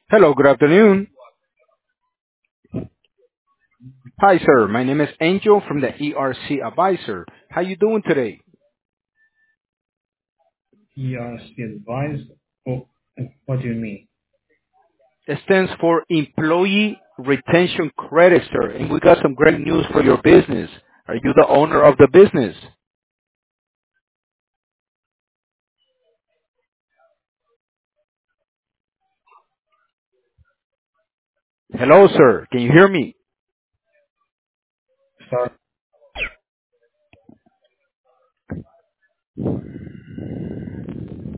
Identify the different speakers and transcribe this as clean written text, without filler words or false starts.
Speaker 1: Hello, good afternoon. Hi, sir. My name is Angel from the ERC Advisor. How you doing today?
Speaker 2: ERC advice? Oh, what do you mean?
Speaker 1: It stands for Employee Retention Credit, sir. And we got some great news for your business. Are you the owner of the business? Hello, sir. Can you hear me?
Speaker 2: Sorry.